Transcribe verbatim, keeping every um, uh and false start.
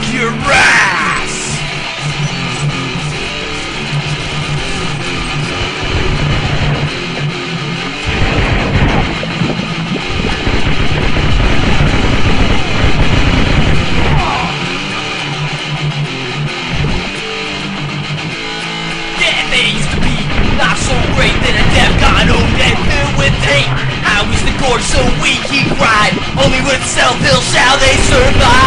your ass! Yeah, they used to be not so great, then a death god owned and filled with hate. How is the gore so weak he cried? Only with self-ill shall they survive.